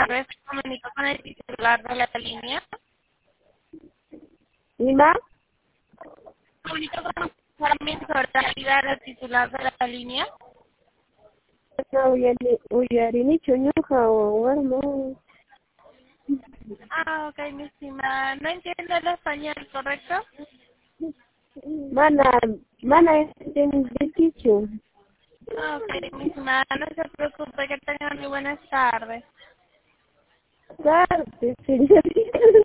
tardes, me comunico con el titular de la línea. ¿Lima? Comunico con Carmen Sortalida, el titular de la línea. No, uyarini chuñuja o bueno. Ah, ok, mi estimada. No entiendo el español, ¿correcto? Mana en dicho. Ah, ok, mi estimada, no se preocupe, que tengan muy buenas tardes. Claro, señorita.